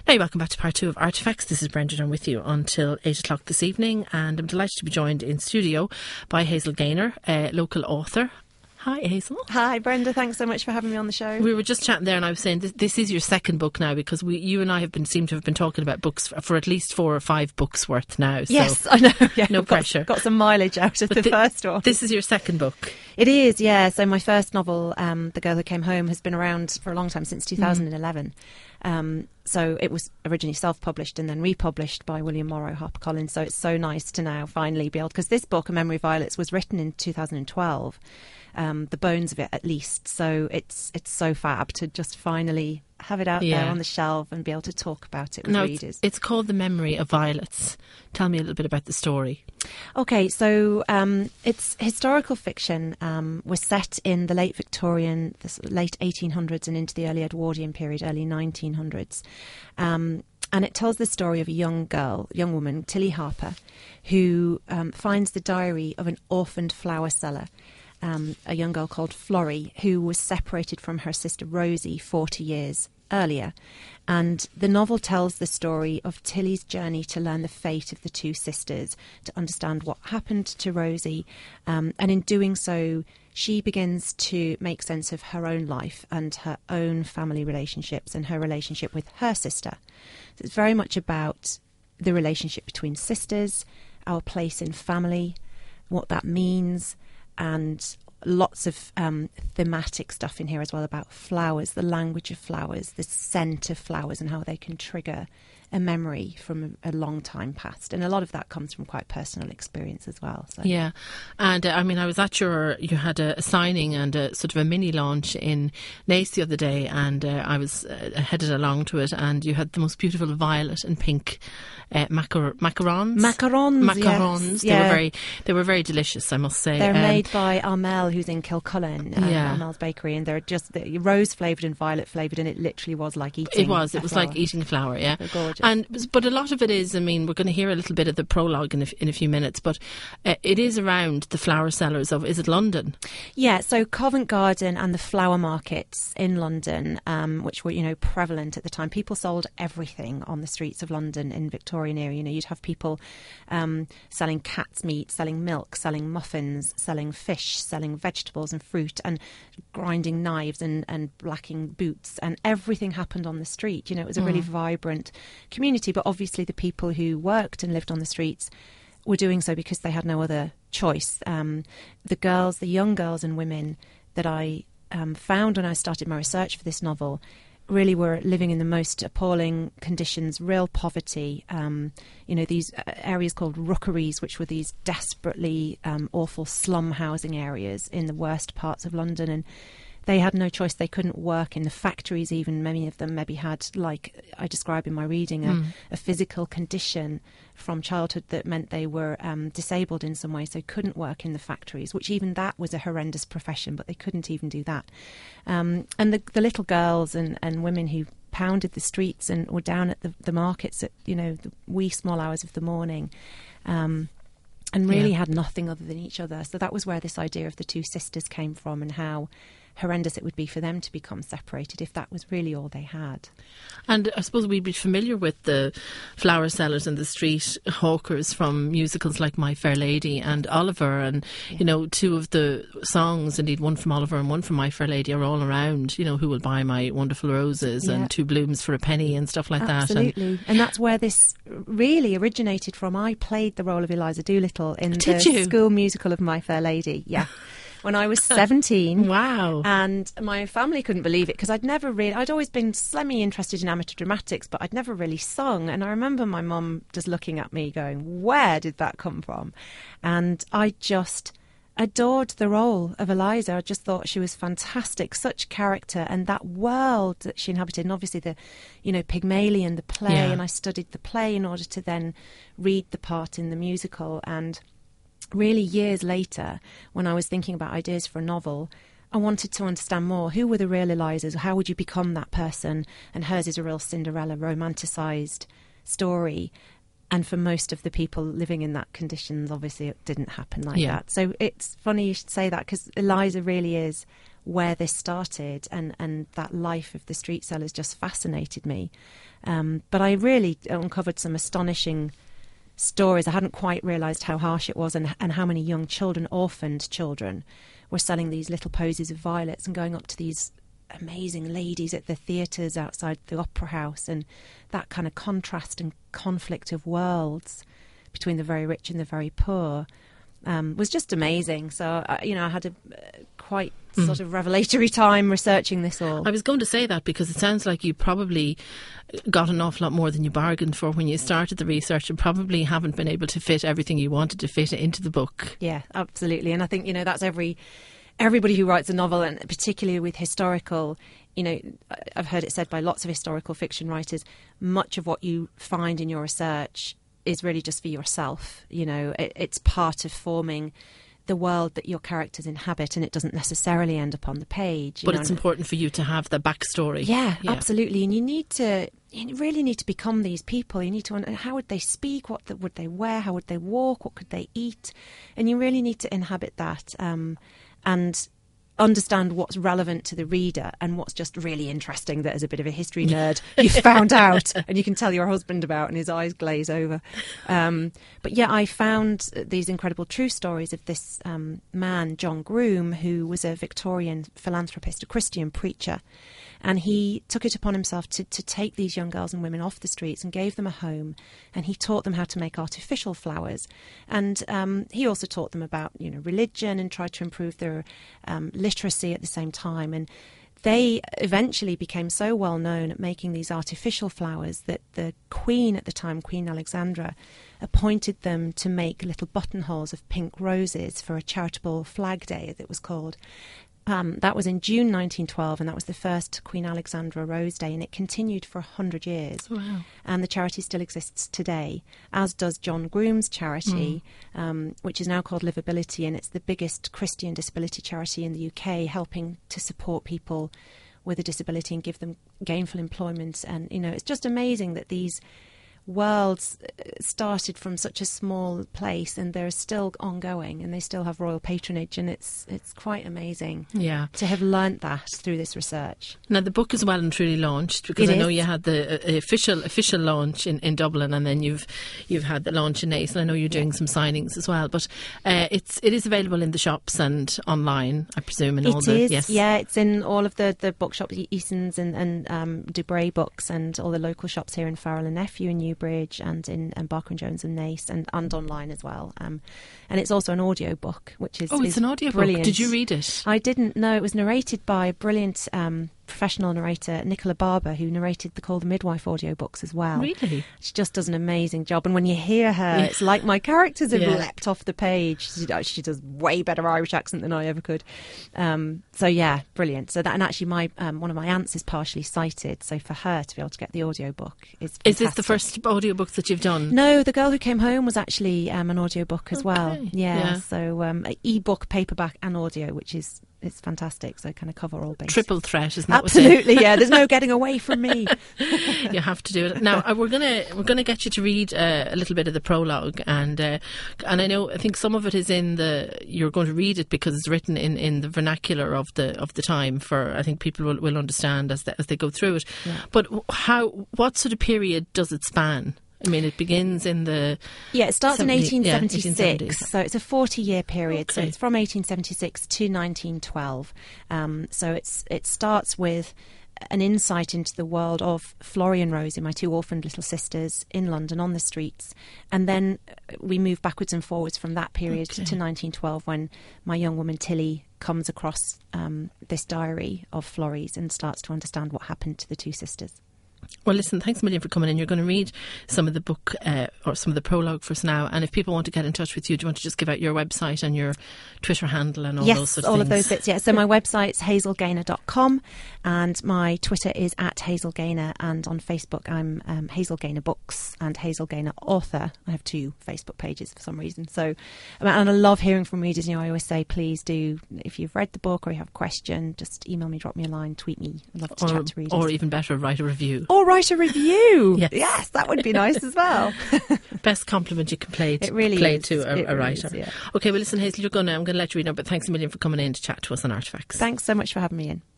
Hey, welcome back to part 2 of Artifacts. This is Brendan. I'm with you until 8 o'clock this evening, and I'm delighted to be joined in studio by Hazel Gaynor, a local author. Hi, Hazel. Hi, Brenda. Thanks so much for having me on the show. We were just chatting there, and I was saying this is your second book now, because you and I seem to have been talking about books for at least 4 or 5 books worth now. So yes, I know. Yeah, no pressure. Got some mileage out of the first one. This is your second book. It is, yeah. So my first novel, The Girl Who Came Home, has been around for a long time, since 2011. So it was originally self-published and then republished by William Morrow HarperCollins. So it's so nice to now finally be able, because this book, A Memory of Violets, was written in 2012. The bones of it, at least. So it's so fab to just finally have it out there on the shelf and be able to talk about it with readers. It's called The Memory of Violets. Tell me a little bit about the story. Okay, so it's historical fiction. Was set in the late Victorian, the late 1800s and into the early Edwardian period, early 1900s. And it tells the story of a young woman, Tilly Harper, who finds the diary of an orphaned flower seller. A young girl called Florrie, who was separated from her sister Rosie 40 years earlier. And the novel tells the story of Tilly's journey to learn the fate of the two sisters, to understand what happened to Rosie. And in doing so, she begins to make sense of her own life and her own family relationships and her relationship with her sister. So it's very much about the relationship between sisters, our place in family, what that means, and lots of thematic stuff in here as well about flowers, the language of flowers, the scent of flowers, and how they can trigger a memory from a long time past. And a lot of that comes from quite personal experience as well. So. Yeah. And I was at you had a signing and a sort of a mini launch in Naas the other day, and I was headed along to it, and you had the most beautiful violet and pink macarons. Macarons, yes. They were very delicious, I must say. They're made by Armel, who's in Kilcullen, Armel's Bakery, and they're just rose flavoured and violet flavoured, and it literally was like eating. It was like eating flower, yeah. They're gorgeous. But a lot of it is, we're going to hear a little bit of the prologue in a few minutes, but it is around the flower sellers of, is it London? Yeah, so Covent Garden and the flower markets in London, which were, prevalent at the time. People sold everything on the streets of London in Victorian era. You'd have people selling cat's meat, selling milk, selling muffins, selling fish, selling vegetables and fruit, and grinding knives and blacking boots, and everything happened on the street. It was a really vibrant community, but obviously the people who worked and lived on the streets were doing so because they had no other choice. The young girls and women that I found when I started my research for this novel really were living in the most appalling conditions, real poverty. These areas called rookeries, which were these desperately awful slum housing areas in the worst parts of London, and they had no choice. They couldn't work in the factories even. Many of them maybe had, like I describe in my reading, a physical condition from childhood that meant they were disabled in some way, so couldn't work in the factories, which even that was a horrendous profession, but they couldn't even do that. And the little girls and women who pounded the streets and were down at the markets at, the wee small hours of the morning, and really had nothing other than each other. So that was where this idea of the two sisters came from, and how horrendous it would be for them to become separated if that was really all they had. And I suppose we'd be familiar with the flower sellers and the street hawkers from musicals like My Fair Lady and Oliver, and two of the songs, indeed one from Oliver and one from My Fair Lady, are all around, who will buy my wonderful roses and 2 blooms for a penny and stuff like that. Absolutely. And that's where this really originated from. I played the role of Eliza Doolittle in the school musical of My Fair Lady. Yeah. When I was 17. Wow. And my family couldn't believe it because I'd always been semi-interested in amateur dramatics, but I'd never really sung. And I remember my mum just looking at me going, where did that come from? And I just adored the role of Eliza. I just thought she was fantastic, such character, and that world that she inhabited. And obviously the, Pygmalion, the play, and I studied the play in order to then read the part in the musical. And really years later, when I was thinking about ideas for a novel, I wanted to understand more. Who were the real Elizas? How would you become that person? And hers is a real Cinderella romanticised story. And for most of the people living in that conditions, obviously it didn't happen like that. So it's funny you should say that, because Eliza really is where this started, and that life of the street sellers just fascinated me. But I really uncovered some astonishing stories. I hadn't quite realised how harsh it was, and how many young children, orphaned children, were selling these little posies of violets and going up to these amazing ladies at the theatres outside the Opera House, and that kind of contrast and conflict of worlds between the very rich and the very poor was just amazing. So, I had a quite sort of revelatory time researching this all. I was going to say that, because it sounds like you probably got an awful lot more than you bargained for when you started the research, and probably haven't been able to fit everything you wanted to fit into the book. Yeah, absolutely. And I think, that's everybody who writes a novel, and particularly with historical, I've heard it said by lots of historical fiction writers, much of what you find in your research is really just for yourself. It's part of forming the world that your characters inhabit, and it doesn't necessarily end up on the page. But it's important for you to have the backstory. Yeah, absolutely. And you really need to become these people. You need to wonder, how would they speak? What would they wear? How would they walk? What could they eat? And you really need to inhabit that. And understand what's relevant to the reader and what's just really interesting that as a bit of a history nerd you found out and you can tell your husband about and his eyes glaze over. But yeah, I found these incredible true stories of this man, John Groome, who was a Victorian philanthropist, a Christian preacher. And he took it upon himself to take these young girls and women off the streets and gave them a home. And he taught them how to make artificial flowers. And he also taught them about, religion, and tried to improve their literacy at the same time. And they eventually became so well known at making these artificial flowers that the Queen at the time, Queen Alexandra, appointed them to make little buttonholes of pink roses for a charitable Flag Day, as it was called. That was in June 1912, and that was the first Queen Alexandra Rose Day, and it continued for 100 years. Wow. And the charity still exists today, as does John Groome's charity, which is now called Livability, and it's the biggest Christian disability charity in the UK, helping to support people with a disability and give them gainful employment. And, it's just amazing that these worlds started from such a small place, and they're still ongoing, and they still have royal patronage, and it's quite amazing to have learnt that through this research. Now the book is well and truly launched, because I know you had the official launch in Dublin, and then you've had the launch in Naas, and I know you're doing some signings as well, but it is available in the shops and online, I presume, in all the... Yes. Yeah, it's in all of the bookshops, Eason's and Dubray Books, and all the local shops here in Farrell and Nephew and Newbridge, and in Barker and Jones and Naas, and online as well. And it's also an audio book, which is it's an audio brilliant. book. Did you read it? I didn't know. It was narrated by a brilliant professional narrator, Nicola Barber, who narrated the Call the Midwife audiobooks as well. Really? She just does an amazing job. And when you hear her, it's like my characters have leapt off the page. She does way better Irish accent than I ever could. So yeah, brilliant. So that, and actually my one of my aunts is partially sighted, so for her to be able to get the audiobook is fantastic. Is this the first audiobook that you've done? No, The Girl Who Came Home was actually an audiobook as well. Yeah. So e-book, paperback and audio, which is... It's fantastic, so kind of cover all bases. Triple threat, isn't that? Absolutely, yeah. There's no getting away from me. You have to do it. Now, we're gonna get you to read a little bit of the prologue, and I think some of it is you're going to read it because it's written in the vernacular of the time. For I think people will understand as they go through it. Yeah. But what sort of period does it span? I mean, it begins in the... Yeah, it starts in 1876, so it's a 40-year period. Okay. So it's from 1876 to 1912. So it starts with an insight into the world of Florrie and Rosie, my two orphaned little sisters in London on the streets. And then we move backwards and forwards from that period to 1912, when my young woman Tilly comes across this diary of Florrie's and starts to understand what happened to the two sisters. Well, listen, thanks a million for coming in. You're going to read some of the book or some of the prologue for us now. And if people want to get in touch with you, do you want to just give out your website and your Twitter handle and all those sort of things? Yes, all of those bits, yeah. So my website's hazelgaynor.com, and my Twitter is @hazelgaynor, and on Facebook I'm Hazel Gaynor Books and Hazel Gaynor Author. I have two Facebook pages for some reason. So, and I love hearing from readers. I always say, please do, if you've read the book or you have a question, just email me, drop me a line, tweet me. I'd love to chat to readers. Or even better, write a review. or write a review. Yes. Yes, that would be nice as well. Best compliment you can play to, It really is. to It a really writer. is, yeah. Okay, well listen, Hazel, I'm going to let you read now, but thanks a million for coming in to chat to us on Artefacts. Thanks so much for having me in.